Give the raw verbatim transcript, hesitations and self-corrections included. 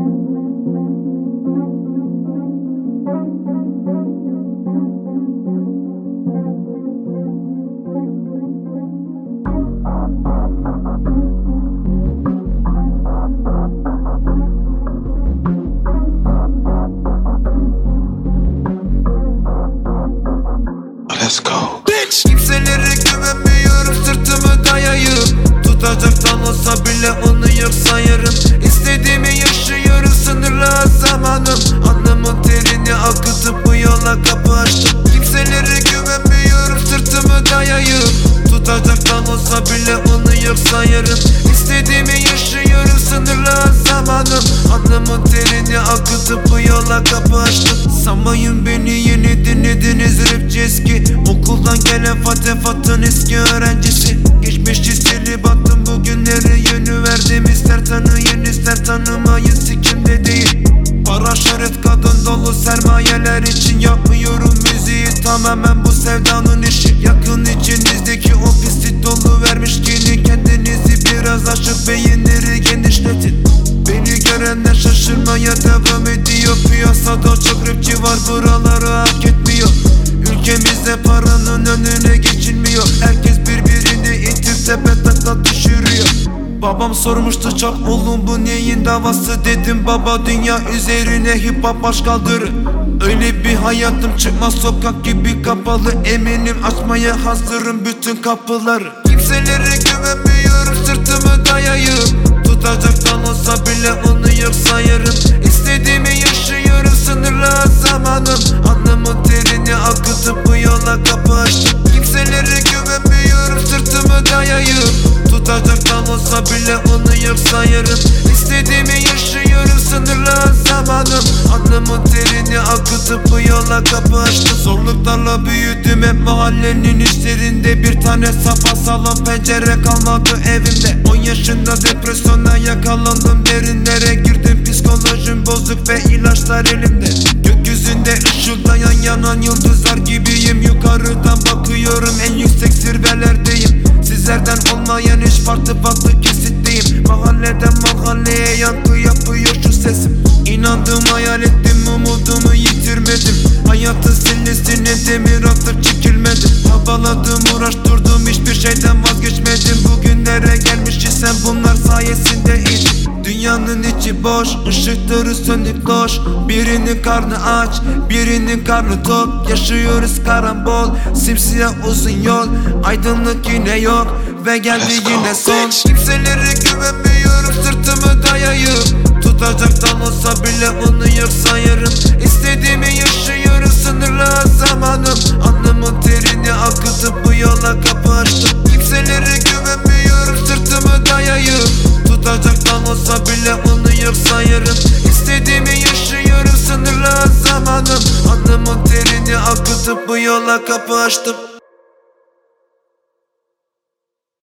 Let's go. Bitch. Kimselere güvenmiyorum, sırtımı dayayıp tutacaktan olsa bile onu yok sayarım. İstediğimi yaşıyorum, sınırlı zamanım. Alnımın terini akıtıp bu yola kapı açtım. Kimselere güvenmiyorum, sırtımı dayayıp tutacaktan olsa bile onu yok sayarım. İstediğimi yaşıyorum, sınırlı zamanım. Alnımın terini akıtıp bu yola kapı açtım. Sanmayın beni yeni dinlediniz rapçi eski. Okuldan gelen Fatih Fat'ın eski öğrencisi. Geçmişti silip attım bugünleri yönü verdim. İster tanıyın ister tanımayın sikimde değil. Para şöhret kadın dolu sermayeler için yapmıyorum müziği, tamamen bu sevdanın işi. Yakın içinizdeki o pislik dolu vermiş geni. Kendinizi biraz açıp beyinleri genişletin. Beni görenler şaşırmaya devam ediyor. Piyasada çok rapçi var, buraları hak etmiyor. Ülkemizde paranın önüne geçilmiyor. Herkes birbirini itip tepe takla düşürüyor. Babam sormuştu çok, oğlum bu neyin davası, dedim baba dünya üzerine hip hop baş kaldırır. Öyle bir hayatım çıkmaz sokak gibi kapalı, eminim açmaya hazırım bütün kapıları. Kimselere güvenmiyorum, sırtımı dayayıp tutacaktan olsa bile onu yok sayarım. İstediğimi yaşıyorum, sınırlı zamanım. Alnımın terini akıtıp bu yola kapı açtım. Kimselere güvenmiyorum, sırtımı dayayıp tutacaktan olsa bile onu yok sayarım. İstediğimi yaşıyorum, sınırlı zamanım. Alnımın terini akıtıp bu yola kapı açtım. Zorluklarla büyüdüm hep mahallenin işlerinde. Bir tane sapasağlam pencere kalmadı evimde. On yaşında depresyona yakalandım, derinlere girdim. Psikolojim bozuk ve ilaçlar elimde. Gökyüzünde ışıldayan yanan yıldızlar gibiyim. Yukarıdan bakıyorum, en yüksek zirvelerdeyim. Sizlerden olmayan hiç farklı farklı kesitteyim. Mahalleden mahalleye yankı yapıyor şu sesim. İnandım, hayal ettim, umudumu yitirmedim. Hayatın sillesine demir atıp çekilmedim. Havaladım, uğraştırdım, hiçbir şeyden vazgeçmedim. Bugünlere gelmiş isem bunlar sayesinde hiç. Dünyanın içi boş, ışıkları sönük loş. Birinin karnı aç, birinin karnı tok. Yaşıyoruz karambol, simsiyah uzun yol. Aydınlık yine yok ve geldi yine son. Kimselere güvenmiyorum, sırtımı dayayıp tutacaktan olsa bile onu yok sayarım. İstediğimi yaşıyorum, sınırlı zamanım. Alnımın terini akıtıp bu yola kapı açtım. Kimselere güvenmiyorum, sırtımı dayayıp tutacaktan olsa bile onu yok sayarım. İstediğimi yaşıyorum, sınırlı zamanım. Alnımın terini akıtıp bu yola kapı açtım.